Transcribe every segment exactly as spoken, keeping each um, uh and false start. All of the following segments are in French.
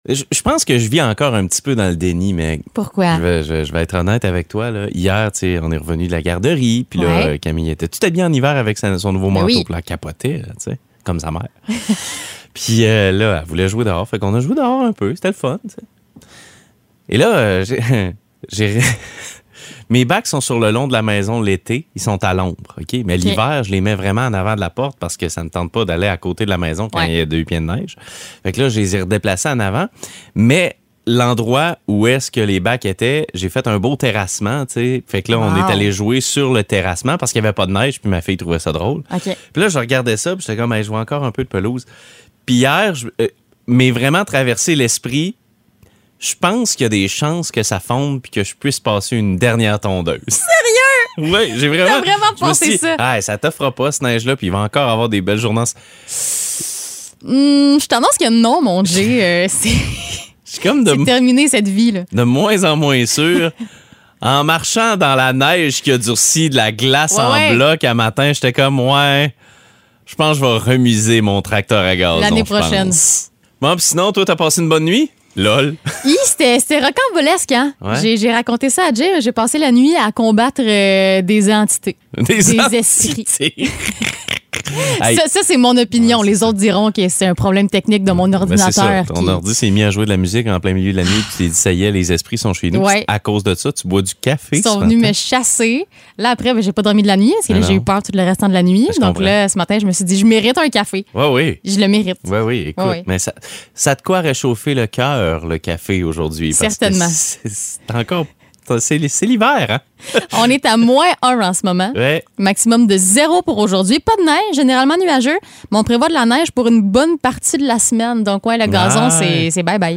Je, je pense que je vis encore un petit peu dans le déni, mais... Pourquoi? Je vais, je, je vais être honnête avec toi. Là. Hier, tu sais, on est revenu de la garderie, puis là, Ouais. Camille était tout habillée en hiver avec sa- son nouveau Ben manteau, oui. puis là, elle capotait, là, tu sais, comme sa mère. Puis euh, là, elle voulait jouer dehors, fait qu'on a joué dehors un peu, c'était le fun, tu sais. Et là, euh, j'ai... j'ai... Mes bacs sont sur le long de la maison l'été, ils sont à l'ombre, OK? Mais OK. l'hiver, je les mets vraiment en avant de la porte parce que ça ne tente pas d'aller à côté de la maison quand Ouais. il y a deux pieds de neige. Fait que là, je les ai redéplacés en avant. Mais l'endroit où est-ce que les bacs étaient, j'ai fait un beau terrassement, tu sais. Fait que là, on Wow. est allé jouer sur le terrassement parce qu'il n'y avait pas de neige, puis ma fille trouvait ça drôle. OK. Puis là, je regardais ça, puis j'étais comme, hey, je vois encore un peu de pelouse. Puis hier, je, euh, m'est vraiment traversé l'esprit. Je pense qu'il y a des chances que ça fonde puis que je puisse passer une dernière tondeuse. Sérieux? Oui, j'ai vraiment. T'as vraiment je me pensé suis dit, ça? Ah, ça t'offre pas, ce neige-là, puis il va encore avoir des belles journées. Hum, je t'annonce que non, mon Jay. euh, c'est Je suis comme de, c'est terminé, cette vie, là. de moins en moins sûr. En marchant dans la neige qui a durci, de la glace Ouais, en ouais. bloc à matin, j'étais comme, ouais, je pense que je vais remiser mon tracteur à gazon. L'année je prochaine. pense. Bon, puis sinon, toi, t'as passé une bonne nuit? Lol. Hi, c'était c'était rocambolesque, hein? Ouais. J'ai j'ai raconté ça à Jay. J'ai passé la nuit à combattre euh, des entités. Des, Des entités. Hey. Ça, ça, c'est mon opinion. Les autres diront que c'est un problème technique de mon Ben, c'est ça. ordinateur. Ton qui- ordi s'est mis à jouer de la musique en plein milieu de la nuit, puis tu t'es dit, ça y est, les esprits sont chez nous. Ouais. Puis à cause de ça, tu bois du café. Ils sont ce venus matin. me chasser. Là, après, ben, j'ai pas dormi de la nuit parce que Ah là, j'ai non. eu peur tout le restant de la nuit. Je Donc comprends. là, ce matin, je me suis dit, je mérite un café. Oui, oui. Je le mérite. Oui, oui, écoute. Ouais, ouais. Mais ça, ça a de quoi réchauffer le cœur, le café, aujourd'hui. parce que Certainement. C'est, c'est encore. C'est, c'est l'hiver, hein? On est à moins un en ce moment. Ouais. Maximum de zéro pour aujourd'hui. Pas de neige, généralement nuageux, mais on prévoit de la neige pour une bonne partie de la semaine. Donc, ouais, le gazon, Ouais. c'est, c'est bye-bye.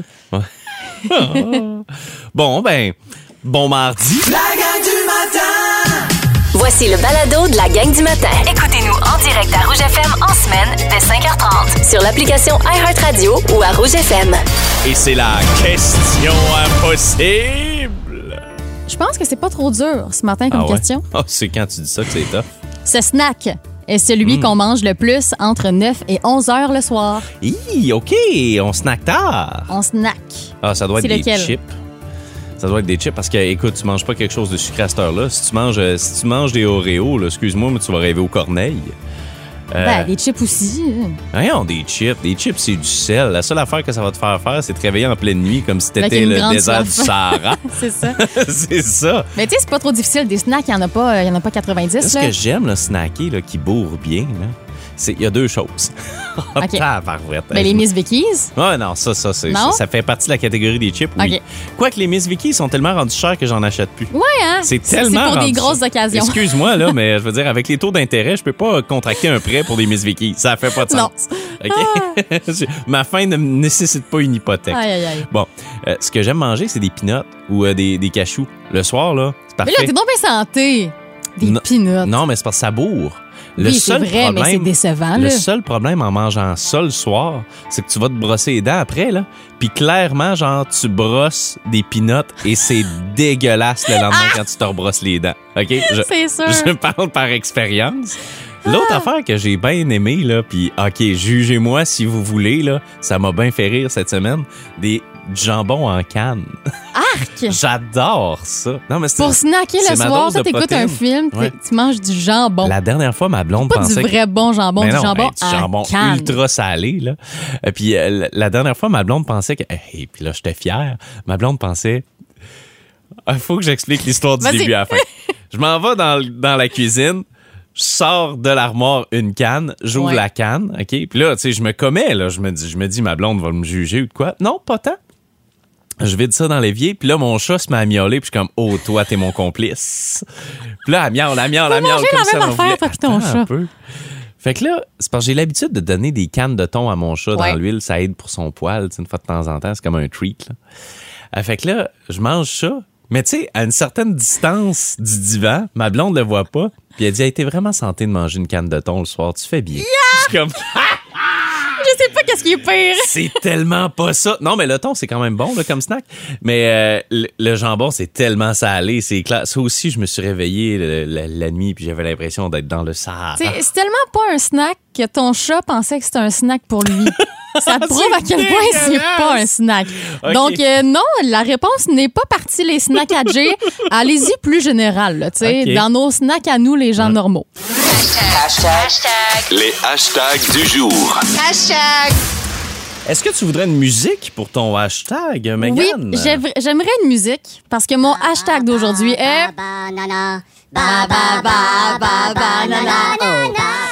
Bon, ben, bon mardi. La gang du matin! Voici le balado de la gang du matin. Écoutez-nous en direct à Rouge F M en semaine dès cinq heures trente sur l'application iHeartRadio ou à Rouge F M. Et c'est la question impossible. Je pense que c'est pas trop dur ce matin comme Ah ouais? question. Ah, c'est quand tu dis ça que c'est tough. Ce snack est celui Mm. qu'on mange le plus entre neuf et onze heures le soir. Hi, OK, on snack tard. On snack. Ah, ça doit être C'est des lequel? chips. Ça doit être des chips parce que, écoute, tu manges pas quelque chose de sucré à cette heure-là. Si tu manges, euh, si tu manges des Oreos, là, excuse-moi, mais tu vas rêver aux corneilles. Euh, Ben, des chips aussi. Voyons, des chips. Des chips, c'est du sel. La seule affaire que ça va te faire faire, c'est te réveiller en pleine nuit comme si Avec t'étais une le grande désert du soif. Sahara. C'est ça. C'est ça. Mais tu sais, c'est pas trop difficile. Des snacks, il y en a pas, il y en a pas quatre-vingt-dix. Ce Là. que j'aime, le snacker, là, qui bourre bien, là, c'est il y a deux choses. OK. Tabarouette. Ben, les Miss Vickies. Ouais, non, ça, ça, c'est, Non? ça, ça fait partie de la catégorie des chips, oui. OK. Quoique les Miss Vicky sont tellement rendus chers que j'en achète plus. Ouais, hein? C'est tellement C'est pour des rendu grosses cher. occasions. Excuse-moi, là, mais je veux dire, avec les taux d'intérêt, je peux pas contracter un prêt pour des Miss Vicky. Ça fait pas de Non. sens. OK? Ma fin ne nécessite pas une hypothèque. Aïe, aïe, aïe. Bon, euh, ce que j'aime manger, c'est des peanuts ou euh, des, des cachous. Le soir, là, c'est Mais parfait. là, t'es donc bien santé. Des Non. peanuts. Non, mais c'est parce que ça bourre. Le oui, c'est seul vrai, mais c'est problème, décevant. le Là. seul problème en mangeant ça le soir, c'est que tu vas te brosser les dents après, là. Puis clairement, genre, tu brosses des peanuts et c'est dégueulasse le lendemain quand tu te rebrosses les dents. OK? Je, C'est sûr. je parle par expérience. L'autre affaire que j'ai bien aimé, là, puis OK, jugez-moi si vous voulez, là, ça m'a bien fait rire cette semaine, des du jambon en canne. Arc! J'adore ça. Non, mais c'est, Pour snacker c'est le ma soir, dose toi, de t'écoutes un protéines. film, t'es- Ouais. tu manges du jambon. La dernière fois, ma blonde Pas du pensait que- vrai bon jambon, Mais du non, jambon hey, du en jambon canne. ultra salé, là. Et puis, euh, la- la dernière fois, ma blonde pensait que... Et puis là, j'étais fier. Ma blonde pensait... Il faut que j'explique l'histoire du Vas-y. début à la fin. Je m'en vais dans, le- dans la cuisine, je sors de l'armoire une canne, j'ouvre Ouais. la canne, OK? Puis là, tu sais, je me commets, là. Je me dis, je me dis, ma blonde va me juger ou de quoi. Non, pas tant. Je vide ça dans l'évier, puis là, mon chat se met à miauler, puis je suis comme, oh, toi, t'es mon complice. Puis là, elle miaule, elle miaule, elle miaule. manger comme la ça, même on affaire, voulait- toi puis ton Attends chat. un peu. Fait que là, c'est parce que j'ai l'habitude de donner des cannes de thon à mon chat Ouais. dans l'huile. Ça aide pour son poil, tu sais, une fois de temps en temps. C'est comme un treat, là. Euh, fait que là, je mange ça. Mais tu sais, à une certaine distance du divan, ma blonde le voit pas. Puis elle dit, hey, t'es vraiment santé de manger une canne de thon le soir. Tu fais bien. Je suis comme, Je sais pas qu'est-ce qui est pire. C'est tellement pas ça. Non, mais le thon, c'est quand même bon là, comme snack. Mais euh, le, le jambon, c'est tellement salé. C'est clair. Ça aussi, je me suis réveillé le, la, la nuit puis j'avais l'impression d'être dans le Sahara. C'est, c'est tellement pas un snack que ton chat pensait que c'était un snack pour lui. Ça te prouve à quel point c'est pas un snack. Okay. Donc, euh, non, la réponse n'est pas partie les snacks à Jay. Allez-y plus général, là, tu sais, Okay. dans nos snacks à nous, les gens Ouais. normaux. Les hashtags du jour. Est-ce que tu voudrais une musique pour ton hashtag, Megan? Oui, j'aimerais, j'aimerais une musique parce que mon hashtag d'aujourd'hui est... Banana. Ba, ba, ba, ba, banana. Oh.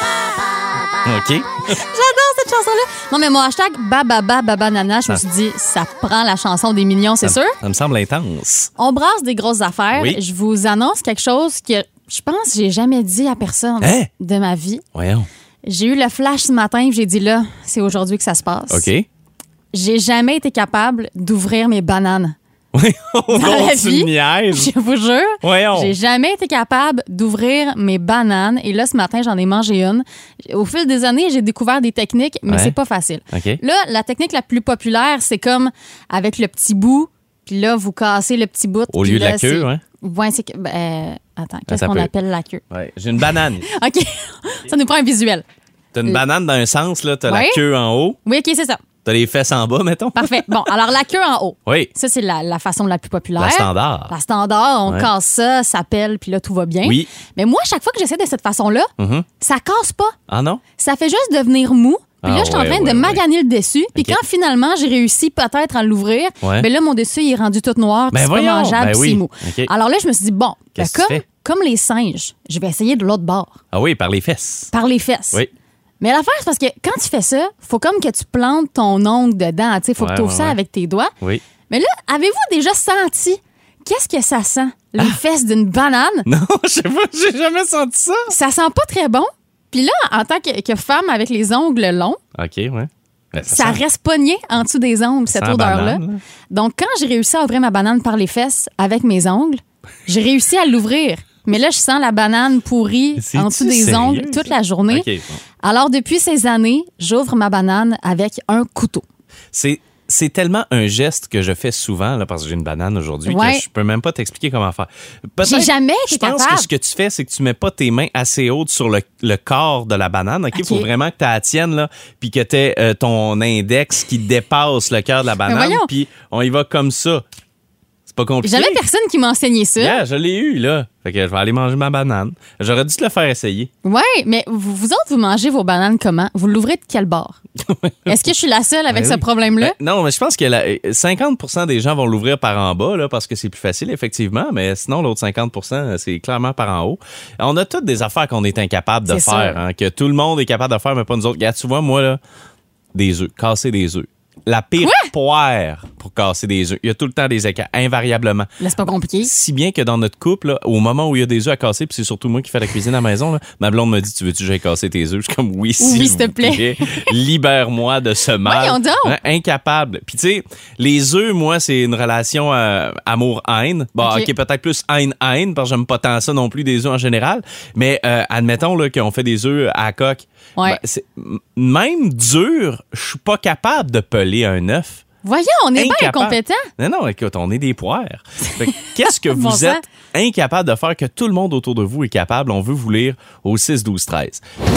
OK. J'adore cette chanson-là. Non, mais mon hashtag Bababa Babanana, je me suis dit, ça prend la chanson des millions, c'est sûr. Ça me semble intense. On brasse des grosses affaires. Oui. Je vous annonce quelque chose que je pense que j'ai jamais dit à personne Hein? de ma vie. Voyons. J'ai eu le flash ce matin et j'ai dit là, c'est aujourd'hui que ça se passe. OK. J'ai jamais été capable d'ouvrir mes bananes. Oui, on Dans la tu vie, me niaises. Je vous jure, Voyons. j'ai jamais été capable d'ouvrir mes bananes. Et là, ce matin, j'en ai mangé une. Au fil des années, j'ai découvert des techniques, mais Ouais. c'est pas facile. OK. Là, la technique la plus populaire, c'est comme avec le petit bout, puis là, vous cassez le petit bout. Au puis lieu de là, la queue, c'est- ouais. Ouais, c'est que. ben, euh, attends, qu'est-ce ça qu'on peut- appelle la queue? Ouais. J'ai une banane. OK. Ça nous prend un visuel. T'as une banane dans un sens, là. T'as Ouais. la queue en haut. Oui, OK, c'est ça. T'as les fesses en bas, mettons. Parfait. Bon, alors la queue en haut. Oui. Ça, c'est la, la façon la plus populaire. La standard. La standard, on Ouais. casse ça, ça pèle, puis là, tout va bien. Oui. Mais moi, chaque fois que j'essaie de cette façon-là, Mhm. ça casse pas. Ah non? Ça fait juste devenir mou. Puis Ah, là, je suis en ouais, train ouais, de maganer le dessus. Puis OK. quand finalement, j'ai réussi peut-être à l'ouvrir, Ouais. ben là, mon dessus, il est rendu tout noir, puis Ben c'est pas voyons. mangeable, Ben puis oui. c'est mou. OK. Alors là, je me suis dit, bon, ben Qu'est-ce que tu comme, fais? comme les singes, je vais essayer de l'autre bord, Ah oui, par les fesses. par les fesses. Oui. Mais l'affaire, c'est parce que quand tu fais ça, faut comme que tu plantes ton ongle dedans. Il faut Ouais, que tu ouvres ouais, ça ouais. avec tes doigts. Oui. Mais là, avez-vous déjà senti qu'est-ce que ça sent? Les fesses d'une banane? Non, je sais pas, j'ai jamais senti ça. Ça sent pas très bon. Puis là, en tant que, que femme avec les ongles longs, OK, ouais. Ben, ça sent- reste pogné en dessous des ongles, cette sent odeur-là. banane, là. Donc, quand j'ai réussi à ouvrir ma banane par les fesses avec mes ongles, j'ai réussi à l'ouvrir. Mais là, je sens la banane pourrie C'est-tu en dessous des sérieux, ongles ça? toute la journée. OK, bon. Alors, depuis ces années, j'ouvre ma banane avec un couteau. C'est, c'est tellement un geste que je fais souvent, là, parce que j'ai une banane aujourd'hui, Ouais. que je peux même pas t'expliquer comment faire. Peut-être- J'ai jamais été Je pense capable. que ce que tu fais, c'est que tu mets pas tes mains assez hautes sur le, le corps de la banane. OK? Il faut OK. vraiment que tu la tiennes, là, puis que tu aies ton index qui dépasse le cœur de la banane, voyons. puis on y va comme ça. C'est pas compliqué. J'avais personne qui m'enseignait ça. Yeah, je l'ai eu, là. Fait que je vais aller manger ma banane. J'aurais dû te le faire essayer. Ouais, mais vous, vous autres, vous mangez vos bananes comment? Vous l'ouvrez de quel bord? Est-ce que je suis la seule avec Ben ce oui. problème-là? Ben, non, mais je pense que la- cinquante pour cent des gens vont l'ouvrir par en bas, là, parce que c'est plus facile, effectivement. Mais sinon, l'autre cinquante pour cent, c'est clairement par en haut. On a toutes des affaires qu'on est incapable de C'est faire, sûr. hein, que tout le monde est capable de faire, mais pas nous autres. Regarde, tu vois, moi, là, des œufs, casser des œufs. La pire poire pour casser des œufs. Il y a tout le temps des écarts, invariablement. Là, c'est pas compliqué. Si bien que dans notre couple, là, au moment où il y a des œufs à casser, puis c'est surtout moi qui fais la cuisine à la maison, là, ma blonde me dit, tu veux-tu que j'aille casser tes œufs? Je suis comme, oui, s'il s'il te vous plaît. Libère-moi de ce mal. Voyons donc. Hein, incapable. Puis tu sais, les œufs, moi, c'est une relation euh, amour-haine. Bon, OK. OK, peut-être plus haine-haine, parce que j'aime pas tant ça non plus, des œufs en général. Mais euh, admettons là, qu'on fait des œufs à la coque. Ouais. Ben, c'est- m- même dur, je suis pas capable de peler un œuf. Voyons, on est bien Incapable. incompétents. Non, non, écoute, on est des poires. Fait que Qu'est-ce que Bon vous sang. êtes incapable de faire que tout le monde autour de vous est capable? On veut vous lire au six douze treize.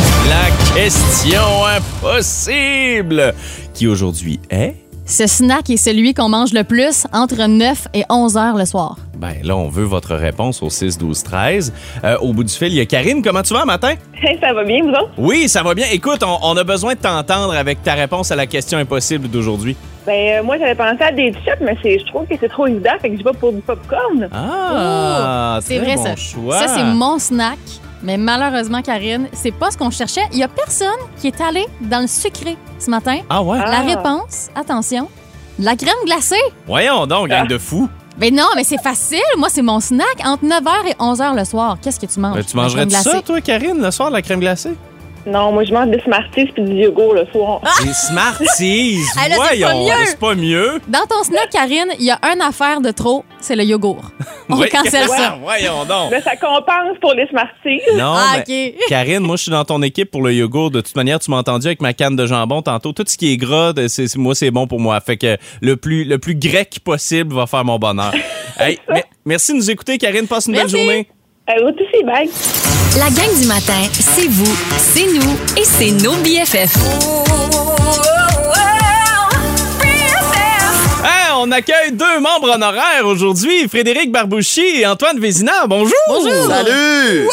La question impossible qui aujourd'hui est... Ce snack est celui qu'on mange le plus entre neuf et onze heures le soir. Ben là, on veut votre réponse au six douze treize. Euh, au bout du fil, il y a Karine. Comment tu vas un matin? Hey, ça va bien, vous autres? Oui, ça va bien. Écoute, on, on a besoin de t'entendre avec ta réponse à la question impossible d'aujourd'hui. Ben, euh, moi, j'avais pensé à des chips, mais c'est, je trouve que c'est trop évident, fait que je vais pour du popcorn. Ah, C'est très vrai, bon ça. choix. Ça, c'est mon snack. Mais malheureusement, Karine, c'est pas ce qu'on cherchait. Il y a personne qui est allé dans le sucré ce matin. Ah ouais? Ah. La réponse, attention, la crème glacée. Voyons donc, gang de fous. Ben non, mais c'est facile. Moi, c'est mon snack entre neuf heures et onze heures le soir. Qu'est-ce que tu manges? Ben, tu La mangerais crème ça, glacée. toi, Karine, le soir, de la crème glacée? Non, moi, je mange des Smarties puis du yogourt le soir. Des Smarties! Ah, là, c'est pas Voyons, mieux. c'est pas mieux. Dans ton snack, Karine, il y a une affaire de trop, c'est le yogourt. On Oui. cancelle ça. Voyons donc. Mais ça compense pour les Smarties. Non, Ah, mais OK. Karine, moi, je suis dans ton équipe pour le yogourt. De toute manière, tu m'as entendu avec ma canne de jambon tantôt. Tout ce qui est gras, de- c'est, c'est- moi, c'est bon pour moi. Fait que le plus, le plus grec possible va faire mon bonheur. Hey, me- merci de nous écouter, Karine. Passe une Merci. belle journée. Euh, vous aussi, bye. La gang du matin, c'est vous, c'est nous et c'est nos B F F. Hey, on accueille deux membres honoraires aujourd'hui, Frédéric Barbouchi et Antoine Vézina. Bonjour! Bonjour. Salut!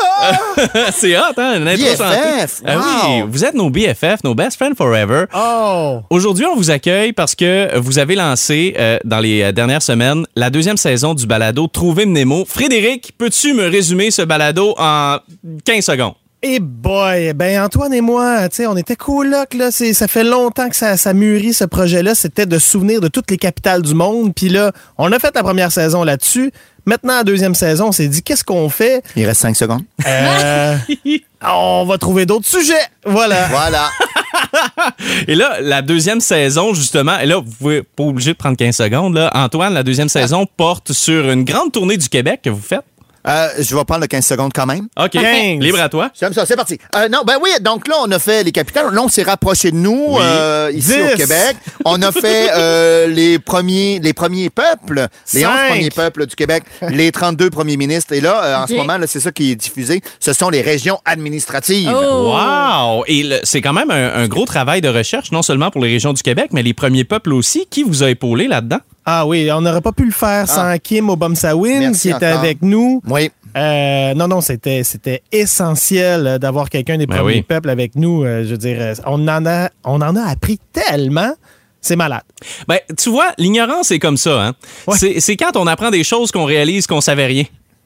C'est hot, hein? Une intro B F F, chantée. Ah oui, wow. vous êtes nos B F F, nos Best Friends Forever. Oh! Aujourd'hui, on vous accueille parce que vous avez lancé, euh, dans les euh, dernières semaines, la deuxième saison du balado Trouver Nemo. Frédéric, peux-tu me résumer ce balado en quinze secondes? Eh boy, ben Antoine et moi, tu sais, on était colocs, là. C'est, ça fait longtemps que ça, ça mûrit, ce projet-là. C'était de se souvenir de toutes les capitales du monde. Puis là, on a fait la première saison là-dessus. Maintenant, la deuxième saison, on s'est dit, qu'est-ce qu'on fait? Il reste cinq secondes. Euh, on va trouver d'autres sujets. Voilà. Voilà. Et là, la deuxième saison, justement, et là, vous pouvez pas obligé de prendre quinze secondes, là. Antoine, la deuxième saison porte sur une grande tournée du Québec que vous faites. Euh, je vais prendre le quinze secondes quand même. OK. quinze. Libre à toi. J'aime ça, c'est parti. Euh, non, ben oui, donc là, on a fait les capitales. Là, on s'est rapproché de nous, Oui. euh, ici Dix. au Québec. On a fait euh, les premiers les premiers peuples, les onze Cinq. premiers peuples du Québec, les trente-deux premiers ministres. Et là, euh, en Ok. ce moment, là, c'est ça qui est diffusé. Ce sont les régions administratives. Oh. Wow! Et le- c'est quand même un, un gros travail de recherche, non seulement pour les régions du Québec, mais les premiers peuples aussi. Qui vous a épaulé là-dedans? Ah oui, on n'aurait pas pu le faire sans Kim Obamsawin, Merci qui était encore. avec nous. Oui. Euh, non, non, c'était, c'était essentiel euh, d'avoir quelqu'un des Ben premiers oui. peuples avec nous. Euh, je veux dire, euh, on en a, on en a appris tellement. C'est malade. Ben, tu vois, l'ignorance est comme ça, hein? Ouais. C'est, c'est quand on apprend des choses qu'on réalise qu'on savait rien.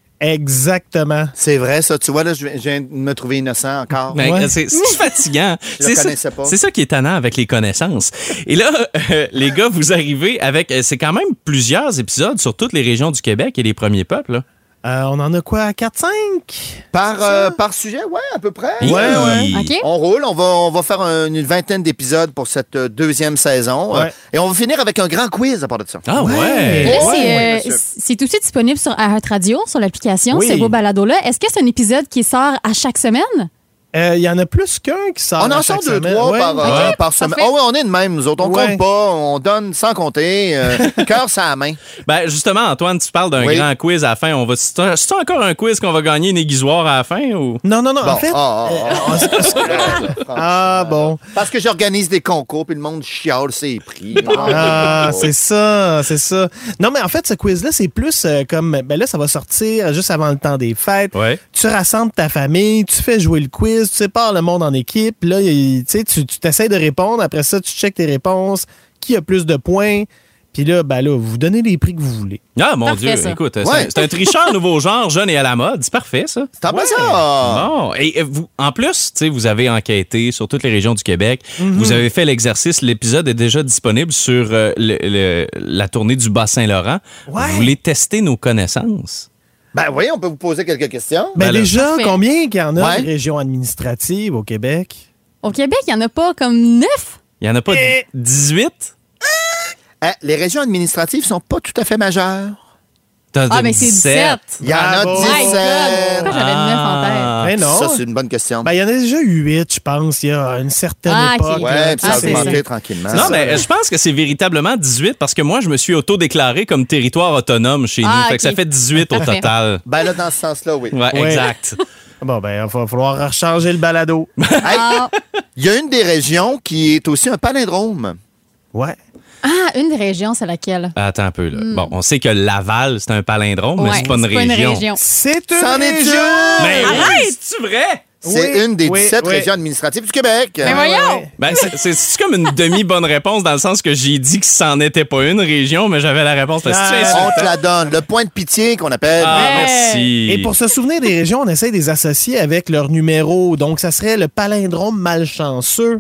Exactement. C'est vrai, ça. Tu vois, là, je viens- je viens de me trouver innocent encore. Ben, Ouais. C'est, c'est fatigant. Je c'est, le ça, connaissais pas. c'est ça qui est tannant avec les connaissances. Et là, euh, les gars, vous arrivez avec... euh, C'est quand même plusieurs épisodes sur toutes les régions du Québec et les premiers peuples, là. Euh, on en a quoi? quatre cinq? Par, euh, par sujet, ouais, à peu près. Ouais, ouais. OK. On roule, on va, on va faire un- une vingtaine d'épisodes pour cette euh, deuxième saison. Ouais. Euh, et on va finir avec un grand quiz à part de ça. Ah ouais! Ouais. Là, Ouais, c'est, ouais, euh, monsieur. c'est aussi disponible sur iHeartRadio, sur l'application, Oui. ces beaux balados-là. Est-ce que c'est un épisode qui sort à chaque semaine? Euh, Il y en a plus qu'un qui sort. On à en chaque sort deux, semaine. trois Ouais. par, euh, par semaine. parfait. Ah oui, on est de même, nous autres. On Ouais. compte pas, on donne sans compter. euh, cœur sur la main. Ben, justement, Antoine, tu parles d'un Oui. grand quiz à la fin. On va, c'est, un- c'est encore un quiz qu'on va gagner une aiguisoire à la fin ou? Non, non, non. Bon, En fait. ah, ah, euh, ah, bon. Parce que j'organise des concours, puis le monde chiale ses prix. Ah, c'est ça, c'est ça. Non, mais en fait, ce quiz-là, c'est plus euh, comme. Ben là, ça va sortir juste avant le temps des fêtes. Ouais. Tu rassembles ta famille, tu fais jouer le quiz, tu sépares le monde en équipe. Là, il- tu sais, tu tu t'essayes de répondre. Après ça, tu checkes tes réponses. Qui a plus de points? Puis là, ben là, vous vous donnez les prix que vous voulez. Ah, mon Parfait, Dieu. ça. Écoute, c'est, Ouais. un, c'est un tricheur nouveau genre, jeune et à la mode. C'est parfait, ça. C'est un peu ça. Bon. Et euh, vous, en plus, tu sais, vous avez enquêté sur toutes les régions du Québec. Vous avez fait l'exercice. L'épisode est déjà disponible sur euh, le- le- la tournée du Bas-Saint-Laurent. Ouais. Vous voulez tester nos connaissances? Ben oui, on peut vous poser quelques questions. Ben, Ben là- déjà, Parfait. combien qu'il y en a Ouais. de régions administratives au Québec? Au Québec, il n'y en a pas comme neuf? Il n'y en a pas Eh. dix-huit? Hein, les régions administratives sont pas tout à fait majeures. T'as Ah, dit mais c'est dix-sept. Il y en a Bravo. My God! dix-sept. Pourquoi j'avais neuf en tête? Ah. Ben non. Ça, c'est une bonne question. Ben, il y en a déjà eu huit, je pense, il y a une certaine Ah, ok. époque. là. ouais, puis ça Ah, a c'est augmenté ça. tranquillement. Non, Ça. mais je pense que c'est véritablement dix-huit parce que moi, je me suis auto-déclaré comme territoire autonome chez nous. Ah, Fait que ça ok. fait dix-huit au Parfait. total. Ben là, dans ce sens-là, oui. Ouais, Ouais. exact. Bon, ben, il va falloir changer le balado. Hey, Ah, il y a une des régions qui est aussi un palindrome. Ouais. ah, une des régions, c'est laquelle? Attends un peu, là. Bon, on sait que Laval, c'est un palindrome, mais Ouais, c'est pas une région. C'est une C'en est région! une! Mais Arrête! oui, c'est vrai? C'est Oui, une des oui, dix-sept oui. régions administratives du Québec. Mais voyons! ouais. Ben, c'est- c'est c'est comme une demi-bonne réponse dans le sens que j'ai dit que c'en était pas une région, mais j'avais la réponse. Parce que c'est Ah, On insultant. te la donne. Le point de pitié qu'on appelle. Ah, Ouais. merci. Et pour se souvenir des régions, on essaie de les associer avec leur numéro. Donc, ça serait le palindrome malchanceux.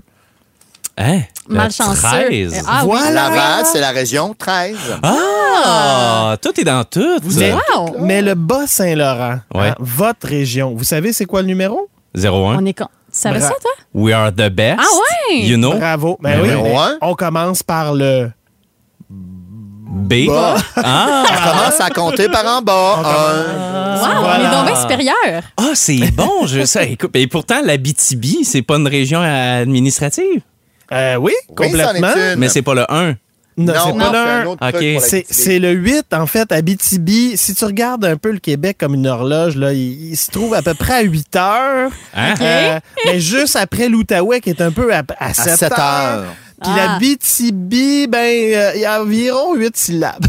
Hein? Le Malchanceux. treize. Ah, oui. Voilà. Laval, c'est la région treize. Ah! Tout est dans tout. Mais, Wow! mais le Bas-Saint-Laurent, Ouais. hein, votre région, vous savez c'est quoi le numéro? zéro un. On est con. Tu savais Bra- ça, toi? We are the best. Ah ouais? You know? Bravo. Ben Ben oui, oui. mais Ouais. on commence par le... B. Bas. Ah! On commence à compter par en bas. Un. Wow, Voilà. on est donc bien supérieur. Ah, c'est bon, je sais. Écoute, et pourtant, l'Abitibi, c'est pas une région administrative. Euh, oui, Oui, complètement. c'en est une. Mais c'est pas le un. Non, c'est pas c'est le un un. autre truc Ok. pour la C'est, Abitibi. c'est le huit, en fait, Abitibi. Si tu regardes un peu le Québec comme une horloge, là, il, il se trouve à peu près à huit heures. Hein? Euh, mais juste après l'Outaouais, qui est un peu à, à À sept sept heures. heures. Puis Ah. l'Abitibi, ben, euh, il y a environ huit syllabes.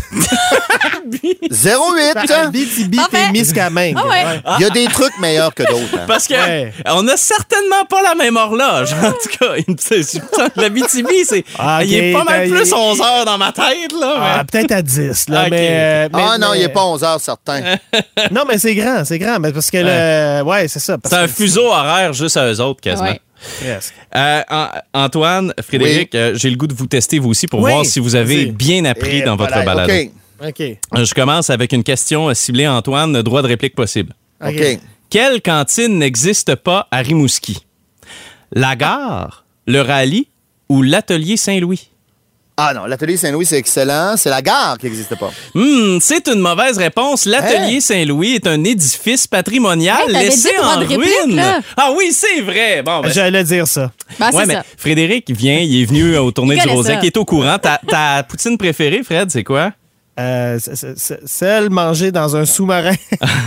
zéro huit. Abitibi, Parfait. Témiscamingue. Ah ouais. Ouais. Il y a des trucs meilleurs que d'autres. hein. Parce que Ouais. on a certainement pas la même horloge. En tout cas, il me- c'est- c'est- l'Abitibi, c'est. Ah, il est ok, pas mal ben, plus il- onze heures dans ma tête, là. mais- Ah, peut-être à dix, là, Ok, mais, euh, mais- Ah non, mais- il n'est pas onze heures, certain. Non, mais c'est grand, c'est grand, mais parce que le... Ouais, c'est ça. parce C'est un que- fuseau horaire juste à eux autres, quasiment. Ouais. Presque. Euh, An- Antoine, Frédéric, euh, j'ai le goût de vous tester vous aussi pour Oui, voir si vous avez vas-y. bien appris Et dans votre voilà, balado. OK. OK. Euh, Je commence avec une question euh, ciblée à Antoine, droit de réplique possible. OK. Quelle cantine n'existe pas à Rimouski? La gare, le rallye ou l'atelier Saint-Louis? Ah non, l'atelier Saint-Louis, c'est excellent. C'est la gare qui n'existe pas. Hmm, c'est une mauvaise réponse. L'atelier Hein? Saint-Louis est un édifice patrimonial Hey, t'avais laissé dit droit en de réplique, ruine. là. Ah oui, c'est vrai. Bon, ben, J'allais dire ça. Ben, c'est ouais, mais ça. Frédéric vient, il est venu au tournée Il du connaît Rosec, ça. il est au courant. Ta, ta poutine préférée, Fred, c'est quoi? Euh, c- c- c- celle mangée dans un sous-marin.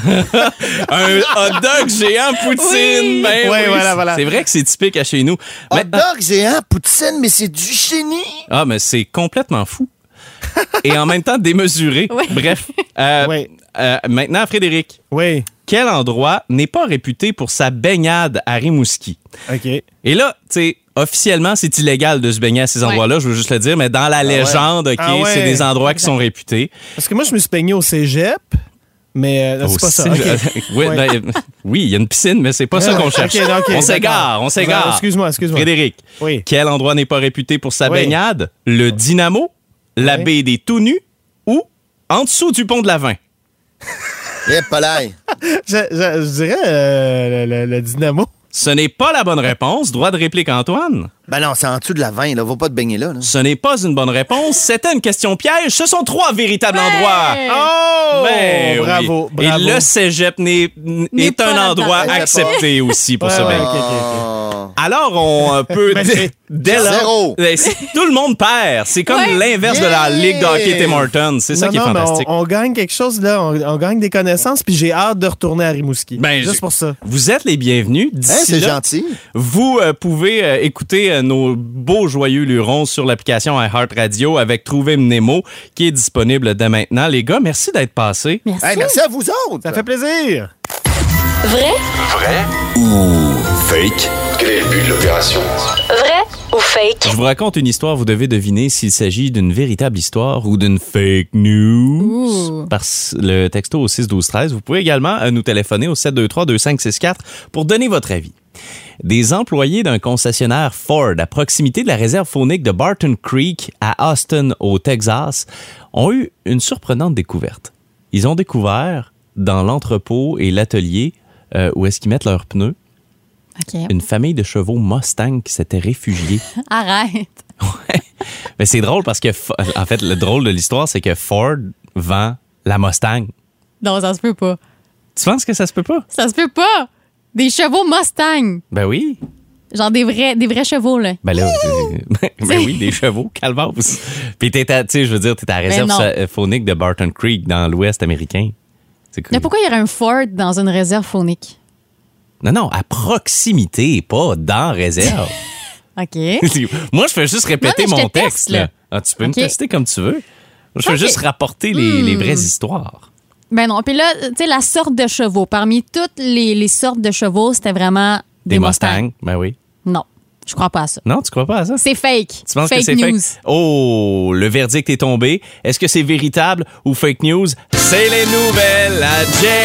Un hot dog géant poutine. Oui. Ben Ouais, oui, voilà, voilà. C'est vrai que c'est typique à chez nous. Hot Maintenant- dog géant, poutine, mais c'est du génie. Ah, mais c'est complètement fou. Et en même temps démesuré. Oui. Bref. Euh, Oui. euh, maintenant, Frédéric, Oui. quel endroit n'est pas réputé pour sa baignade à Rimouski? OK. Et là, tu sais, officiellement, c'est illégal de se baigner à ces Ouais. endroits-là, je veux juste le dire, mais dans la légende, OK, Ah ouais. c'est des endroits qui sont réputés. Parce que moi, je me suis peigné au cégep, mais euh, c'est pas ça. Aussi, OK. oui, Ouais. ben, oui, il y a une piscine, mais c'est pas ça qu'on OK, cherche. OK, on s'égare, d'accord. on s'égare. Excuse-moi, excuse-moi. Frédéric, Oui. quel endroit n'est pas réputé pour sa Oui. baignade? Le Dynamo, la Oui. baie des Tout Nus ou en dessous du pont de la Vin? Eh, palais. Je, je- je dirais euh, le, le- le dynamo. Ce n'est pas la bonne réponse. Droit de réplique, Antoine. Ben non, c'est en dessous de la vingt, là. Va pas te baigner là. là. Ce n'est pas une bonne réponse. C'était une question piège. Ce sont trois véritables endroits. Oh! Ben bravo, oui. bravo. Et le cégep n'est, N'est est pas un là-dedans. endroit Ouais, accepté aussi pour Ouais, se ouais, baigner. ok, ok, ok. Oh. Alors, on euh, peut... Ben, dès- c'est dès lors- zéro. Euh, c'est- Tout le monde perd. C'est comme Ouais. l'inverse de la Yeah. Ligue de hockey Tim Hortons. C'est ça Non, qui est non, mais fantastique. On, on gagne quelque chose, là. On, on gagne des connaissances, puis j'ai hâte de retourner à Rimouski. Ben, Juste j'ai- pour ça. Vous êtes les bienvenus. Hein, D'ici c'est là, gentil. vous euh, pouvez euh, écouter euh, nos beaux joyeux lurons sur l'application iHeartRadio avec Trouver Nemo qui est disponible dès maintenant. Les gars, merci d'être passés. Merci. Hey, merci à vous autres. Ça fait plaisir. Vrai? Vrai ou fake? Quel est le but de l'opération? Vrai ou fake? Je vous raconte une histoire, vous devez deviner s'il s'agit d'une véritable histoire ou d'une fake news. Ouh. Par le texto au six douze treize. Vous pouvez également euh, nous téléphoner au sept deux trois deux cinq six quatre pour donner votre avis. Des employés d'un concessionnaire Ford à proximité de la réserve faunique de Barton Creek à Austin, au Texas, ont eu une surprenante découverte. Ils ont découvert dans l'entrepôt et l'atelier euh, où est-ce qu'ils mettent leurs pneus OK. une famille de chevaux Mustang qui s'était réfugiée. Arrête. Ouais. Mais c'est drôle parce que, Fo- en fait, le drôle de l'histoire, c'est que Ford vend la Mustang. Non, ça se peut pas. Tu penses que ça se peut pas? Ça se peut pas. Des chevaux Mustang. Ben oui. Genre des vrais, des vrais chevaux, là. Ben là, c'est- ben oui, des chevaux, calvasse. Puis t'es à, tu sais, je veux dire, t'es à la réserve non. sa- faunique de Barton Creek dans l'Ouest américain. C'est cool. Mais pourquoi il y aurait un Ford dans une réserve faunique? Non, non, à proximité, pas dans réserve. OK. Moi, je fais juste répéter Non, mais je mon te texte. teste, là. là. Ah, tu peux OK. me tester comme tu veux. Moi, je fais OK. juste rapporter les, Hmm. les vraies histoires. Ben non. Puis là, tu sais, la sorte de chevaux. Parmi toutes les, les sortes de chevaux, c'était vraiment des, Des Mustangs. Mustangs, ben oui. Non, je crois pas à ça. Non, tu crois pas à ça? C'est fake. Tu penses fake que c'est news. fake? Oh, le verdict est tombé. Est-ce que c'est véritable ou fake news? C'est les nouvelles à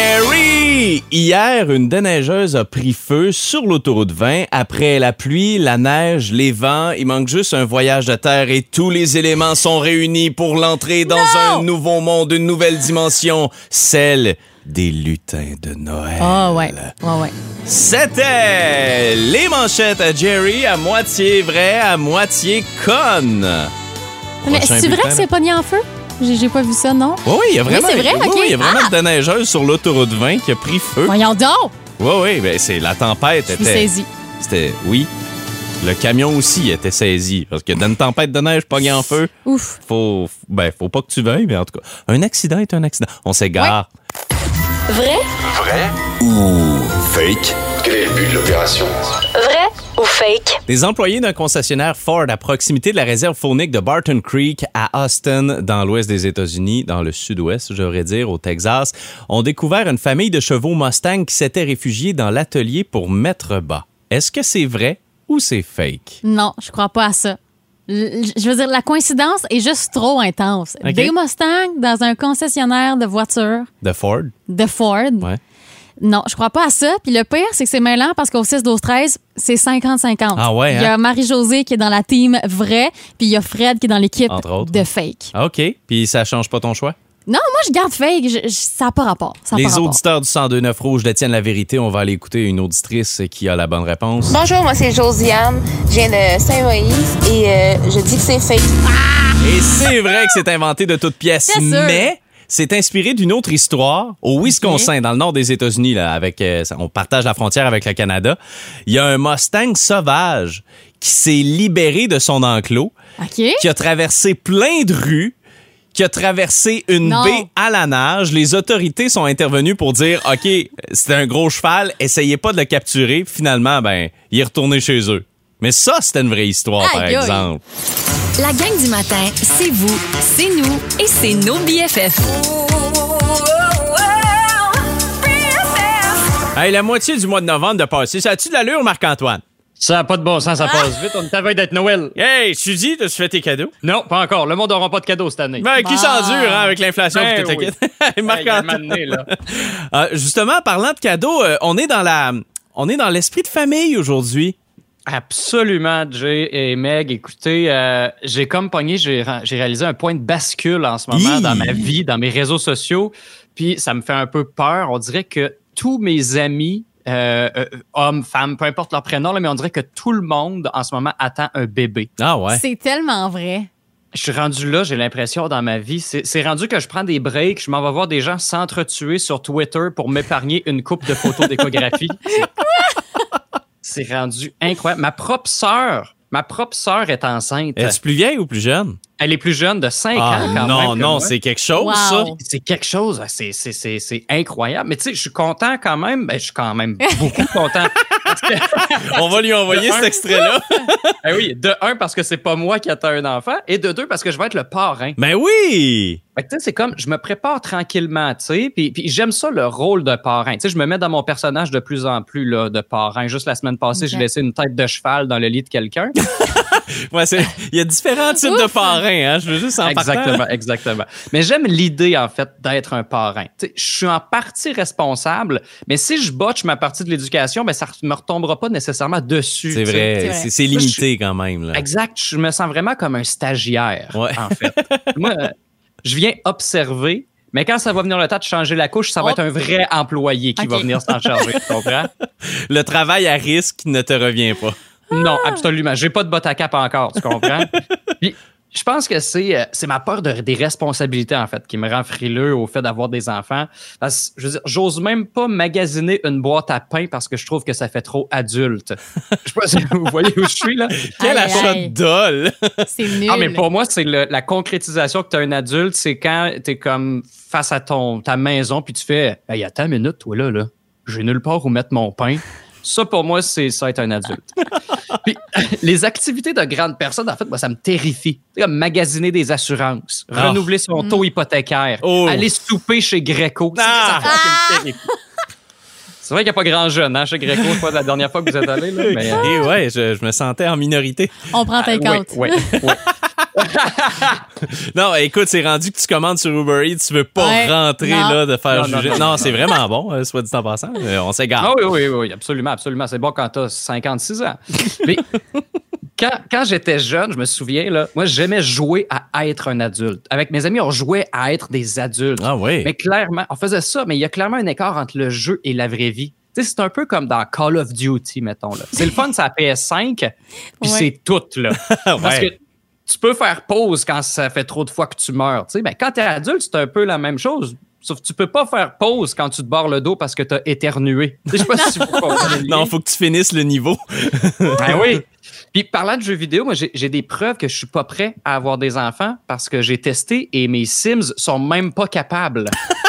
Jerry! Hier, une déneigeuse a pris feu sur l'autoroute vingt. Après la pluie, la neige, les vents, il manque juste un voyage de terre et tous les éléments sont réunis pour l'entrée dans Non! un nouveau monde, une nouvelle dimension, celle des lutins de Noël. Ah, oh, ouais. Ouais, ouais. C'était les manchettes à Jerry, à moitié vrai, à moitié conne. Mais Prochain c'est vrai bulletin, que c'est pogné en feu? J'ai, j'ai pas vu ça, non? Oui, oui, il y a vraiment, Oui, c'est vrai, oui, ok. oui, il y a vraiment Ah! une déneigeuse sur l'autoroute vingt qui a pris feu. Voyons donc! Oui, oui, ben c'est la tempête Je suis était. saisie. C'était, oui. Le camion aussi était saisi. Parce que dans une tempête de neige pognée en feu, Ouf. faut, ben, faut pas que tu veuilles, mais en tout cas, un accident est un accident. On s'égare. Vrai? Vrai ou fake? Quel est le but de l'opération? Vrai ou fake? Des employés d'un concessionnaire Ford à proximité de la réserve faunique de Barton Creek à Austin, dans l'ouest des États-Unis, dans le sud-ouest, j'aurais dire, au Texas, ont découvert une famille de chevaux Mustang qui s'était réfugiée dans l'atelier pour mettre bas. Est-ce que c'est vrai ou c'est fake? Non, je crois pas à ça. L- Je veux dire, la coïncidence est juste trop intense. Ok. Des Mustangs dans un concessionnaire de voitures De Ford? de Ford. Ouais. Non, je crois pas à ça. Puis le pire, c'est que c'est mêlant parce qu'au six douze treize, c'est cinquante cinquante. Ah ouais, Il y a hein? Marie-Josée qui est dans la team vrai, puis il y a Fred qui est dans l'équipe Entre autres. de fake. Ah, OK. Puis ça change pas ton choix? Non, moi, je garde fake. Je- je- ça n'a pas rapport. Ça a Les pas rapport. auditeurs du cent deux neuf Rouge détiennent la vérité. On va aller écouter une auditrice qui a la bonne réponse. Bonjour, moi c'est Josiane, je viens de Saint-Moïse et euh, je dis que c'est fake. Et c'est vrai que c'est inventé de toutes pièces, C'est sûr. mais c'est inspiré d'une autre histoire au Wisconsin, dans le nord des États-Unis. Là, avec, euh, on partage la frontière avec le Canada. Il y a un Mustang sauvage qui s'est libéré de son enclos, OK. qui a traversé plein de rues, qui a traversé une Non. baie à la nage. Les autorités sont intervenues pour dire, OK, c'était un gros cheval, essayez pas de le capturer. Finalement, ben, il est retourné chez eux. Mais ça, c'était une vraie histoire, par Aïe, aïe. exemple. La gang du matin, c'est vous, c'est nous et c'est nos B F F. Hey, la moitié du mois de novembre de passé, ça a-tu de l'allure, Marc-Antoine? Ça n'a pas de bon sens, ça passe vite. On est à veille d'être Noël. Hey, tu dis, t'as-tu fait tes cadeaux? Non, pas encore. Le monde n'aura pas de cadeaux cette année. Ben, qui Bon. s'endure, hein, avec l'inflation Ben et tout oui. le kit. Hey, Hey, il y a un Marc-Antoine. moment donné, là. Euh, justement, parlant de cadeaux, euh, on est dans la, on est dans l'esprit de famille aujourd'hui. Absolument, Jay et Meg. Écoutez, euh, j'ai comme pogné, j'ai, j'ai réalisé un point de bascule en ce moment Hi. dans ma vie, dans mes réseaux sociaux. Puis ça me fait un peu peur. On dirait que tous mes amis, euh, euh, hommes, femmes, peu importe leur prénom, là, mais on dirait que tout le monde en ce moment attend un bébé. Ah ouais. C'est tellement vrai. Je suis rendu là, j'ai l'impression dans ma vie. C'est, c'est rendu que je prends des breaks, je m'en vais voir des gens s'entretuer sur Twitter pour m'épargner une coupe de photos d'échographie. C'est rendu incroyable. Ma propre sœur, ma propre sœur est enceinte. Es-tu plus vieille ou plus jeune? Elle est plus jeune de cinq Ah, ans quand non, même. que non, moi. c'est quelque chose, Wow. ça. C'est quelque chose, c'est, c'est, c'est, c'est incroyable. Mais tu sais, je suis content quand même. Ben, je suis quand même beaucoup content. Parce que- On va lui envoyer De cet un. extrait-là. Ben oui, de un, parce que c'est pas moi qui attends un enfant. Et de deux, parce que je vais être le parrain. Ben oui! Fait que, tu sais, c'est comme, je me prépare tranquillement, tu sais, puis, puis j'aime ça, le rôle de parrain. Tu sais, je me mets dans mon personnage de plus en plus, là, de parrain. Juste la semaine passée, Ok. j'ai laissé une tête de cheval dans le lit de quelqu'un. Ouais, c'est- il y a différents types de parrains, hein. Je veux juste en parler. Exactement, exactement. Mais j'aime l'idée, en fait, d'être un parrain. Tu sais, je suis en partie responsable, mais si je botche ma partie de l'éducation, ben, ça ne me retombera pas nécessairement dessus. C'est tu sais. vrai, C'est vrai. c'est c'est limité quand même. Là. Exact. Je me sens vraiment comme un stagiaire, Ouais. en fait. Moi, euh, je viens observer, mais quand ça va venir le temps de changer la couche, ça va Oh. être un vrai employé qui Ok. va venir s'en charger. Tu comprends? Le travail à risque ne te revient pas. Non, absolument. J'ai pas de botte à cap encore, tu comprends? Puis, je pense que c'est, euh, c'est ma peur de, des responsabilités, en fait, qui me rend frileux au fait d'avoir des enfants. Parce que, je veux dire, j'ose même pas magasiner une boîte à pain parce que je trouve que ça fait trop adulte. Je sais pas si vous voyez où je suis, là. Quel Aïe, achat aïe. de dol! C'est nul. Ah, mais pour moi, c'est le- la concrétisation que tu es un adulte, c'est quand tu es comme face à ton, ta maison, puis tu fais « Hey, attends une minute, toi, là, là. J'ai nulle part où mettre mon pain. » Ça, pour moi, c'est ça être un adulte. Puis, les activités de grandes personnes, en fait, moi, ça me terrifie. C'est comme magasiner des assurances, Ah. renouveler son taux hypothécaire, Oh. aller souper chez Greco. C'est Ah. des affaires qui me terrifient. C'est vrai qu'il n'y a pas grand jeune hein, chez Greco, c'est pas la dernière fois que vous êtes allé. Là, mais, euh, Et ouais, je, je me sentais en minorité. On prend take oui, out. oui, oui. Non, écoute, c'est rendu que tu commandes sur Uber Eats, tu veux pas Ouais. rentrer Non. là de faire Non, non, juger. Non, non, non, c'est vraiment bon, euh, soit dit en passant. Euh, on s'égare. Ah oui, oui, oui, absolument, absolument. C'est bon quand t'as cinquante-six ans. Mais quand, quand j'étais jeune, je me souviens, là, moi, j'aimais jouer à être un adulte. Avec mes amis, on jouait à être des adultes. Ah oui. Mais clairement, on faisait ça, mais il y a clairement un écart entre le jeu et la vraie vie. Tu sais, c'est un peu comme dans Call of Duty, mettons. Là. C'est le fun, c'est la P S cinq, puis Ouais. c'est tout, là. Parce Ouais. que tu peux faire pause quand ça fait trop de fois que tu meurs. Tu sais, ben, quand t'es adulte, c'est un peu la même chose. Sauf que tu peux pas faire pause quand tu te barres le dos parce que t'as éternué. Je sais pas si vous comprenez le lien. Non, faut que tu finisses le niveau. Ben oui. Puis parlant de jeux vidéo, moi, j'ai, j'ai des preuves que je suis pas prêt à avoir des enfants parce que j'ai testé et mes Sims sont même pas capables.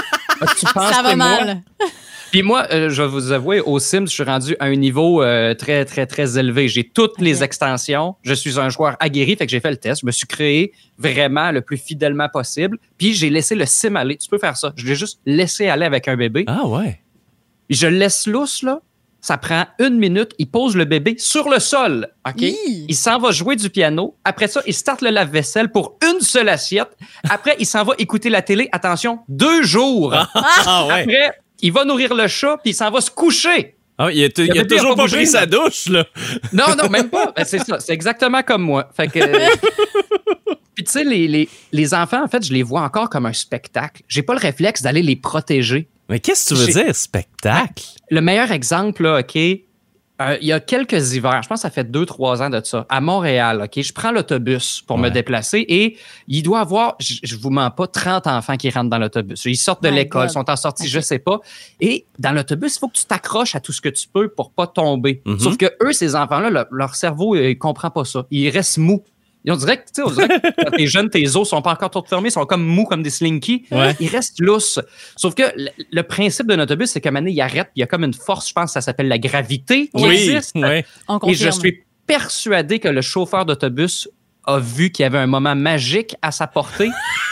Tu penses Ça va que moi- mal. Puis moi, euh, je vais vous avouer, aux Sims, je suis rendu à un niveau euh, très, très, très élevé. J'ai toutes les extensions. Je suis un joueur aguerri, fait que j'ai fait le test. Je me suis créé vraiment le plus fidèlement possible. Puis j'ai laissé le sim aller. Tu peux faire ça. Je l'ai juste laissé aller avec un bébé. Ah ouais. Puis je le laisse lousse, là. Ça prend une minute. Il pose le bébé sur le sol. OK? Hi. Il s'en va jouer du piano. Après ça, il starte le lave-vaisselle pour une seule assiette. Après, il s'en va écouter la télé. Attention, deux jours. Ah ouais. Après, il va nourrir le chat, puis il s'en va se coucher. Ah, il a, t- il a bébé a toujours pas pas bougé, pris là. sa douche, là. Non, non, même pas. Ben, c'est ça. C'est exactement comme moi. Fait que. Puis, tu sais, les, les, les enfants, en fait, je les vois encore comme un spectacle. J'ai pas le réflexe d'aller les protéger. Mais qu'est-ce que tu veux J'ai- dire, spectacle? Le meilleur exemple, là, OK, euh, il y a quelques hivers, je pense que ça fait deux, trois ans de ça, à Montréal, OK, je prends l'autobus pour Ouais. me déplacer et il doit y avoir, je, je vous mens pas, trente enfants qui rentrent dans l'autobus. Ils sortent de My l'école, God. sont en sortie, je sais pas. Et dans l'autobus, il faut que tu t'accroches à tout ce que tu peux pour pas tomber. Mhm. Sauf que eux, ces enfants-là, le- leur cerveau, il comprend pas ça. Ils restent mous. Et on dirait que, tu sais, on dirait que quand t'es jeune, tes os sont pas encore trop fermés, ils sont comme mous, comme des slinky. Ouais. Ils restent lousses. Sauf que le, le principe d'un autobus, c'est qu'à un moment donné, il arrête, puis il y a comme une force, je pense, ça s'appelle la gravité qui Oui, existe. oui. On Et je confirme. suis persuadé que le chauffeur d'autobus a vu qu'il y avait un moment magique à sa portée.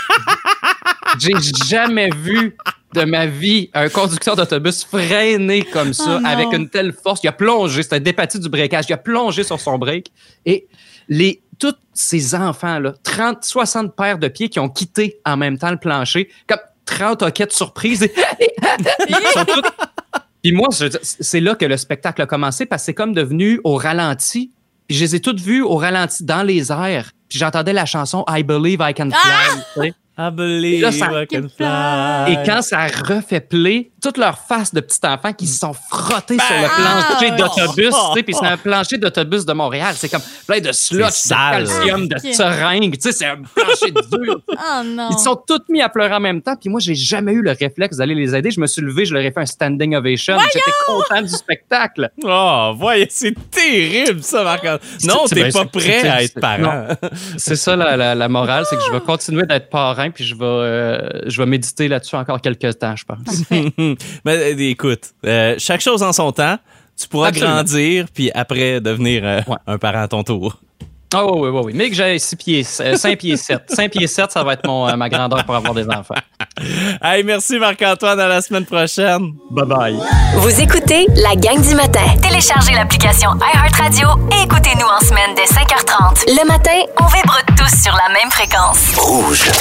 J'ai jamais vu de ma vie un conducteur d'autobus freiner comme ça, Oh non. avec une telle force. Il a plongé, c'était dépatie du breakage, il a plongé sur son break. Et les, tous ces enfants-là, trente, soixante paires de pieds qui ont quitté en même temps le plancher, comme trente hoquettes surprises. Ils sont tous- Puis moi, je- c'est là que le spectacle a commencé parce que c'est comme devenu au ralenti. Puis je les ai toutes vues au ralenti dans les airs. Puis j'entendais la chanson I Believe I Can Fly. tu sais. I believe Là, ça- I can fly. Et quand ça refait play, toute leur face de petits enfants qui se sont frottés sur le plancher Ah, d'autobus, tu sais, puis c'est un plancher d'autobus de Montréal, c'est comme plein de slush, de sale. calcium, de Ok. seringues, tu sais, c'est un plancher dur. Oh non. Ils sont tous mis à pleurer en même temps, puis moi, j'ai jamais eu le réflexe d'aller les aider. Je me suis levé, je leur ai fait un standing ovation. J'étais content du spectacle. Oh, voyez, c'est terrible, ça, Marc-André. Non, C'est- t'es ben, pas c'est- prêt c'est- à être c'est- parent. C'est ça la, la, la morale, c'est que je vais continuer d'être parrain, puis je vais, euh, je vais méditer là-dessus encore quelques temps, je pense. Mais euh, écoute, euh, chaque chose en son temps, tu pourras Absolument. grandir, puis après devenir euh, Ouais. un parent à ton tour. Ah oui, oui, oui, oui. Mais que j'ai six pieds, cinq pieds sept. cinq pieds sept, ça va être mon, euh, ma grandeur pour avoir des enfants. Hey, merci Marc-Antoine, à la semaine prochaine. Bye bye. Vous écoutez la gang du matin. Téléchargez l'application iHeartRadio et écoutez-nous en semaine dès cinq heures trente. Le matin, on vibre tous sur la même fréquence. Rouge.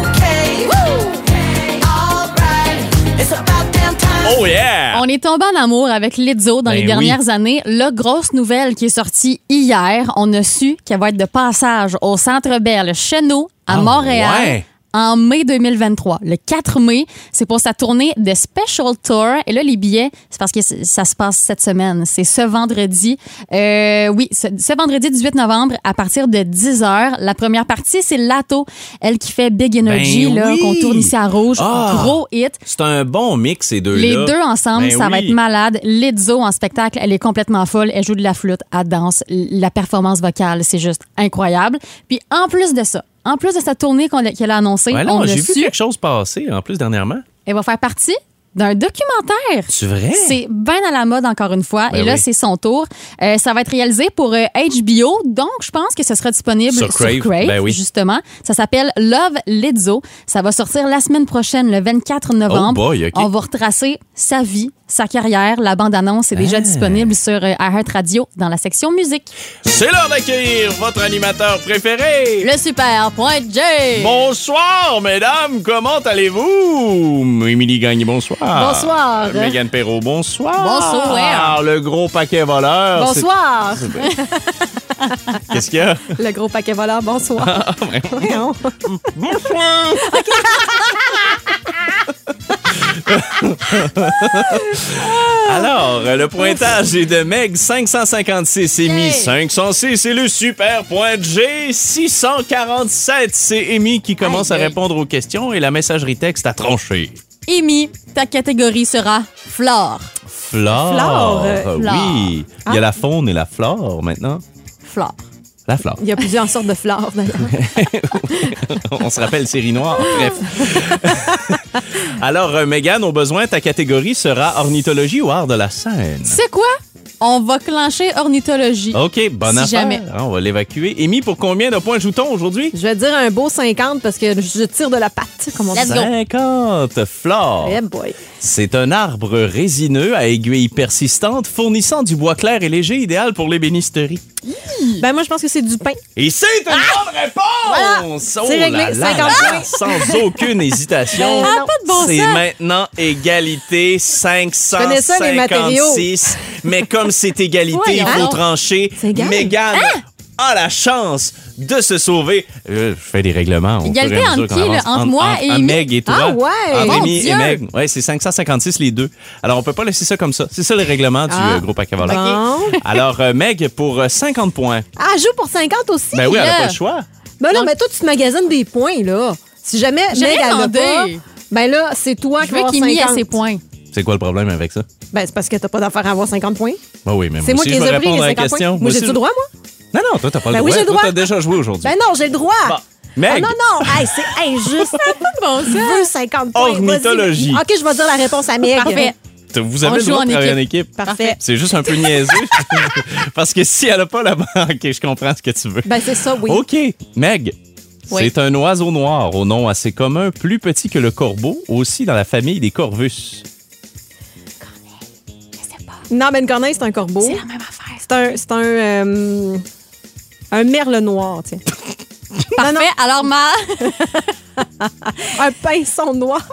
Oh yeah! On est tombé en amour avec Lizzo dans Ben les dernières années. La grosse nouvelle qui est sortie hier, on a su qu'elle va être de passage au Centre Bell chez nous, à Ah, Montréal. ouais. En mai deux mille vingt-trois. Le quatre mai, c'est pour sa tournée de Special Tour. Et là, les billets, c'est parce que c- ça se passe cette semaine. C'est ce vendredi. Euh, oui, ce, ce vendredi dix-huit novembre, à partir de dix heures. La première partie, c'est Lato. Elle qui fait Big Energy, Ben là, oui. qu'on tourne ici à Rouge. Ah. Gros hit. C'est un bon mix, ces deux-là. Les deux ensemble, Ben ça va oui. être malade. Lizzo en spectacle, elle est complètement folle. Elle joue de la flûte, elle danse. La performance vocale, c'est juste incroyable. Puis en plus de ça, en plus de sa tournée qu'on a- qu'elle a annoncée, Ouais, là, on a j'ai vu su quelque chose passer, en plus, dernièrement. elle va faire partie d'un documentaire. C'est vrai? C'est bien à la mode, encore une fois. Ben Et là, oui. c'est son tour. Euh, ça va être réalisé pour euh, H B O. Donc, je pense que ce sera disponible Sur sur Crave. Crave, Ben oui. justement. Ça s'appelle Love Lizzo. Ça va sortir la semaine prochaine, le vingt-quatre novembre. Oh boy, OK. On va retracer sa vie, sa carrière. La bande-annonce est déjà Ah. disponible sur euh, iHeartRadio dans la section musique. C'est l'heure d'accueillir votre animateur préféré. Le super point J. Bonsoir, mesdames, comment allez-vous? Émilie Gagné, bonsoir. Bonsoir. Euh, Mégane Perrault, bonsoir. Bonsoir. Le gros paquet voleur. Bonsoir. C'est- Qu'est-ce qu'il y a? Le gros paquet voleur, bonsoir. Ah, ouais. Voyons. Bonsoir. Alors, le pointage est de Meg cinq cent cinquante-six, Amy Hey. cinq cent six et le super point G six cent quarante-sept. C'est Amy qui commence Aïe, à aïe. répondre aux questions et la messagerie texte a tranché. Amy, ta catégorie sera flore. Flore. Flore. Euh, Flore. Oui. Il y a la faune et la flore maintenant. Flore. La flore. Il y a plusieurs sortes de fleurs, d'ailleurs. On se rappelle série noire. Bref. Alors, euh, Mégane, au besoin, ta catégorie sera ornithologie ou art de la scène. C'est quoi? On va clencher ornithologie. OK, bonne Si affaire. jamais. On va l'évacuer. Amy, pour combien de points joue-t-on aujourd'hui? Je vais dire un beau cinquante parce que je tire de la patte, comme on dit. Let's go. cinquante. Flore. Eh boy. C'est un arbre résineux à aiguilles persistantes fournissant du bois clair et léger idéal pour l'ébénisterie. Ben moi, je pense que c'est du pain. Et c'est une bonne réponse! Oh C'est réglé, là là cinquante là, points. sans aucune hésitation. Ben Ah, pas de bon C'est sens. maintenant égalité cinq cent connais ça, les cinquante-six. Mais comme c'est égalité, il Voyons. faut Hein? trancher. C'est égal. Mégane a la chance de se sauver. Euh, je fais des règlements. au Égalité fur et à mesure entre qu'on qui, là? avance. Entre moi et Amy? Meg et toi. Ah ouais! Entre Mon Amy et Dieu! Meg. Ouais, c'est cinq cent cinquante-six les deux. Alors, on peut pas laisser ça comme ça. C'est ça le règlement du Ah. euh, gros paquet voleur. Bon. Alors, euh, Meg, pour euh, cinquante points. Ah, elle joue pour cinquante aussi. Ben oui, elle n'a là. pas le choix. Ben non, Donc- mais toi, tu te magasines des points, là. Si jamais J'ai Meg, rien elle l'a demandé. pas, ben là, c'est toi Je qui vas veux avoir qu'Amy ait cinquante. ses points. C'est quoi le problème avec ça? Ben, c'est parce que t'as pas d'affaire à avoir cinquante points. Ben oui, mais C'est moi aussi, qui je les vais ai pris, les répondre à la cinquante question. points. Moi, aussi, j'ai-tu je- le droit, moi? Non, non, toi, t'as pas Ben le oui, droit. j'ai le Toi, droit. t'as déjà joué aujourd'hui. Ben non, j'ai le droit. Bon. Ah Meg, non, non, hey, c'est injuste. Bon, Je veux cinquante points. Vas-y. Ornithologie. OK, je vais dire la réponse à Meg. Parfait. vous avez On le joue droit en de travailler en équipe. équipe. Parfait. C'est juste un peu niaiseux. Parce que si elle n'a pas la bonne... OK, je comprends ce que tu veux. Ben, c'est ça, oui. OK, Meg. Oui. C'est un oiseau noir au nom assez commun, plus petit que le corbeau, aussi dans la famille des corvus. Non, mais une corneille, c'est un corbeau. C'est la même affaire. C'est un, c'est un, euh, un merle noir, tiens. Parfait. Alors, ma... Un pinson noir.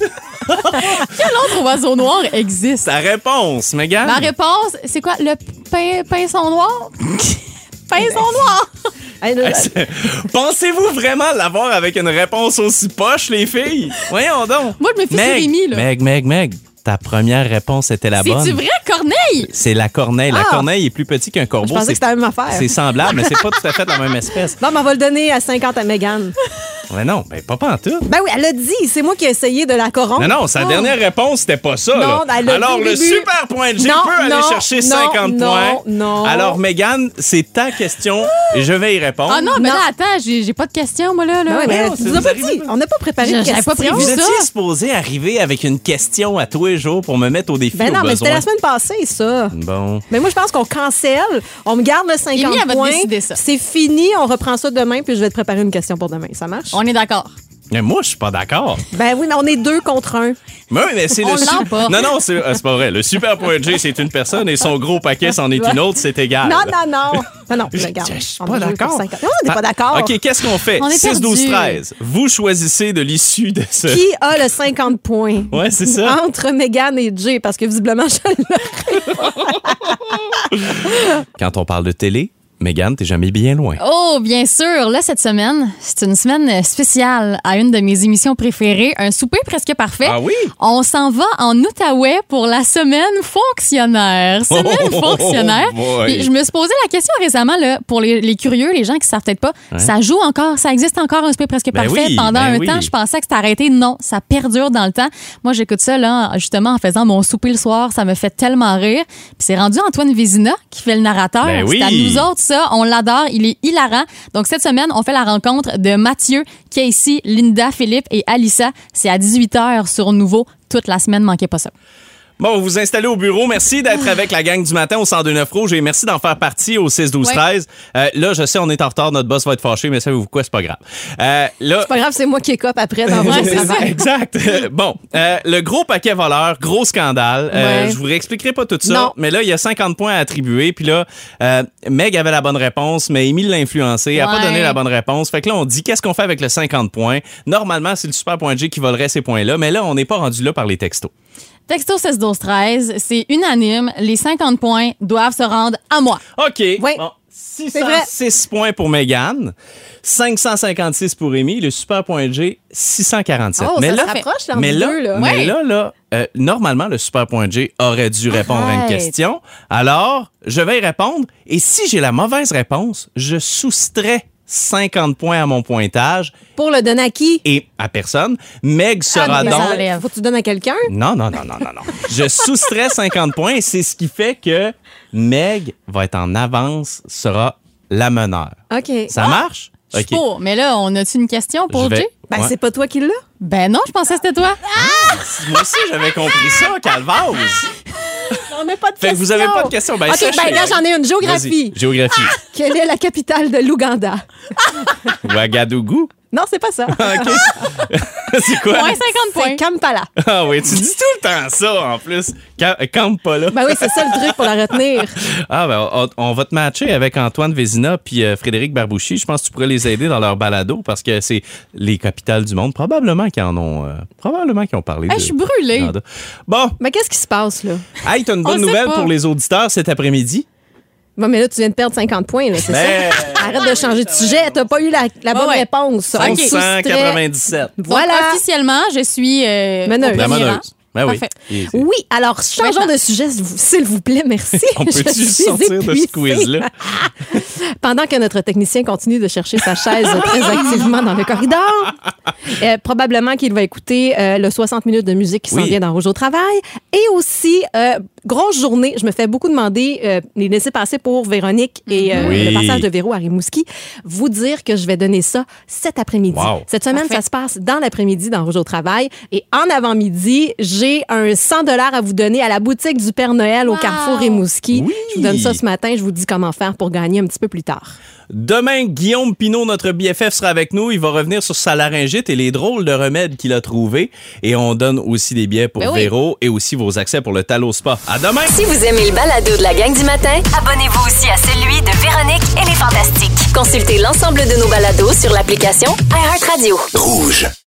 Quel autre oiseau noir existe? Ta réponse, Mégane? Ma réponse, c'est quoi? Le pin- pinson noir? Pinson noir! Hey, là, Pensez-vous vraiment l'avoir avec une réponse aussi poche, les filles? Voyons donc. Moi, je me fie sur Meg, Rémi, là. Meg, Meg, Meg, ta première réponse était la bonne. C'est-tu vrai, Corneille? C'est la corneille. La Ah! corneille est plus petit qu'un corbeau. je pensais C'est- que c'était la même affaire. C'est semblable, mais c'est pas tout à fait la même espèce. Bon, mais on va le donner à cinquante à Megan. Mais non, ben pas pantoute. Ben oui, elle a dit. C'est moi qui ai essayé de la corrompre. Non, non, sa Oh. dernière réponse, c'était pas ça. Non, là. elle l'a Alors, dit au le début. super point de G Non, peut aller non, chercher non, cinquante non, points. non. Alors, Mégane, c'est ta question et je vais y répondre. Ah non, mais Non. là, attends, j'ai j'ai pas de questions, moi, là. là. Ben oui, mais non, tu c'est- nous as vous pas arrivez dit. On n'a pas préparé de J'avais questions. pas prévu Vous ça. étiez supposé arriver avec une question à tous les jours pour me mettre au défi Ben non, au mais c'était besoin. la semaine passée, ça. Bon. Mais moi, je pense qu'on cancelle. On me garde le cinquante Émilie, elle va points. décider ça. C'est fini. On reprend ça demain, puis je vais te préparer une question pour demain. Ça marche? On est d'accord. Mais moi, je suis pas d'accord. Ben oui, mais on est deux contre un. Mais oui, mais c'est On le su- l'emporte. Non, non, c'est euh, c'est pas vrai. Le super point G, c'est une personne et son gros paquet, c'en est une autre, c'est égal. Non, non, non. Non, non, regarde. Je suis On pas a joué pour d'accord. cinquante. Non, on n'est pas Ah, d'accord. OK, qu'est-ce qu'on fait? On est six, douze, perdu. treize. Vous choisissez de l'issue de ce... Qui a le cinquante points? Ouais, c'est ça. Entre Megan et Jay, parce que visiblement, je l'ai. Quand on parle de télé, Mégane, t'es jamais bien loin. Oh, bien sûr. Là, cette semaine, c'est une semaine spéciale à une de mes émissions préférées, un souper presque parfait. Ah oui? On s'en va en Outaouais pour la semaine fonctionnaire. Semaine Oh, fonctionnaire. boy. Puis je me suis posé la question récemment, là, pour les, les curieux, les gens qui ne savent peut-être pas, Ouais. ça joue encore, ça existe encore un souper presque Ben parfait. oui, Pendant ben un oui. temps, je pensais que c'était arrêté. Non, ça perdure dans le temps. Moi, j'écoute ça, là, justement, en faisant mon souper le soir. Ça me fait tellement rire. Puis c'est rendu Antoine Vézina qui fait le narrateur. Ben oui. C'est à nous autres, ça. On l'adore. Il est hilarant. Donc, cette semaine, on fait la rencontre de Mathieu, Casey, Linda, Philippe et Alissa. C'est à dix-huit heures sur Nouveau. Toute la semaine, manquez pas ça. Bon, vous vous installez au bureau. Merci d'être avec la gang du matin au cent deux neuf Rouge et merci d'en faire partie au six douze treize. Euh, là, je sais, on est en retard, notre boss va être fâché, mais savez-vous quoi? C'est pas grave. Euh, là... C'est pas grave, c'est moi qui écope après dans Ouais, mon c'est ça, travail. exact. Bon, euh, le gros paquet voleur, gros scandale. Euh, Ouais. je vous réexpliquerai pas tout ça, Non. mais là, il y a cinquante points à attribuer. Puis là, euh, Meg avait la bonne réponse, mais Émile l'a influencé. Elle n'a Ouais. pas donné la bonne réponse. Fait que là, on dit, qu'est-ce qu'on fait avec le cinquante points? Normalement, c'est le Super Point G qui volerait ces points-là, mais là, on n'est pas rendu là par les textos. Texto six douze treize, c'est unanime. Les cinquante points doivent se rendre à moi. OK. Oui. Bon. C'est vrai. six cent six points pour Mégane, cinq cent cinquante-six pour Rémi, le Super Point G, six cent quarante-sept. Oh, mais ça là, se rapproche, l'entre mais là, deux, là. mais Ouais. là, là, euh, normalement, le Super Point G aurait dû répondre à une Arrête. question. Alors, je vais y répondre. Et si j'ai la mauvaise réponse, je soustrais cinquante points à mon pointage Pour le donner à qui? et à personne. Meg sera Ah, mais donc... ça enlève. Faut que tu donnes à quelqu'un? Non, non, non, non, non, non. Je soustrais cinquante points et c'est ce qui fait que Meg va être en avance, sera la meneur. OK. Ça marche? Je suis pour. Mais là, on a-tu une question pour Je vais- Jay? Ben, Ouais. c'est pas toi qui l'as? Ben non, je pensais que c'était toi. Moi aussi, j'avais compris ça, Calvase. On n'a pas de Fait que question. vous avez pas de question. Ben, OK, sachez- ben là, j'en ai une. Géographie. Vas-y, géographie. Quelle est la capitale de l'Ouganda? Ouagadougou. Non, c'est pas ça. OK. C'est quoi? Moins cinquante points. C'est Kampala. Ah oui, tu dis tout le temps ça, en plus. Cam- Campe pas là. Ben oui, c'est ça le truc pour la retenir. Ah, ben, on, on va te matcher avec Antoine Vézina puis euh, Frédéric Barbouchi. Je pense que tu pourrais les aider dans leur balado parce que c'est les capitales du monde. Probablement qu'ils en ont, euh, probablement qu'ils ont parlé. Hey, de- je suis brûlée. d'Ouganda. Bon, Mais qu'est-ce qui se passe, là? hey, t'as une bonne On sait nouvelle pas. pour les auditeurs cet après-midi. Bon, mais là, tu viens de perdre cinquante points, là, c'est Ben, ça? Arrête de changer de sujet. T'as pas eu la, la bonne ouais. réponse. On OK. soustrait- cinq cent quatre-vingt-dix-sept. Voilà. Donc, officiellement, je suis euh, Meneuse. au La premier rang. meneuse. Ben oui. Parfait. Et- Oui, alors changeons Maintenant. de sujet, s'il vous- s'il vous plaît, merci. On peut-tu Je suis sortir de ce épuisée. quiz-là? Pendant que notre technicien continue de chercher sa chaise très activement dans le corridor, euh, probablement qu'il va écouter euh, le soixante minutes de musique qui s'en Oui. vient dans Rouge au travail. Et aussi, euh, grosse journée, je me fais beaucoup demander euh, les laissés-passer pour Véronique et euh, Oui. le passage de Véro à Rimouski. Vous dire que je vais donner ça cet après-midi. Wow. Cette semaine, Parfait. ça se passe dans l'après-midi dans Rouge au travail. Et en avant-midi, j'ai un cent dollars à vous donner à la boutique du Père Noël au Wow. Carrefour Rimouski. Oui. Je vous donne ça ce matin. Je vous dis comment faire pour gagner un petit peu plus tard. Demain, Guillaume Pinault, notre B F F, sera avec nous. Il va revenir sur sa laryngite et les drôles de remèdes qu'il a trouvés. Et on donne aussi des billets pour Ben oui. Véro et aussi vos accès pour le Talo Spa. À demain! Si vous aimez le balado de la gang du matin, abonnez-vous aussi à celui de Véronique et les Fantastiques. Consultez l'ensemble de nos balados sur l'application iHeartRadio. Rouge.